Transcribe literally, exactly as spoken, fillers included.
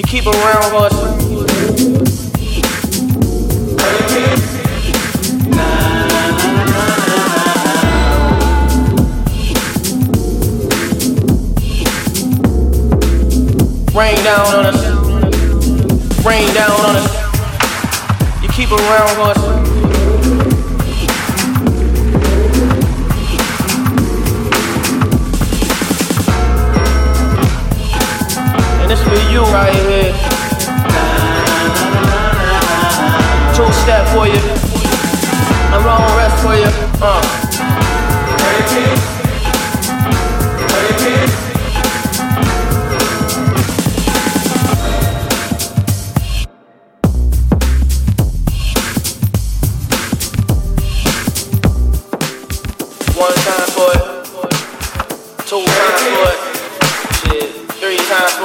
keep around us. Rain down on us. Rain down on us. You keep around us. And this for you right here. Two step for you. I'm wrong rest for you. Uh.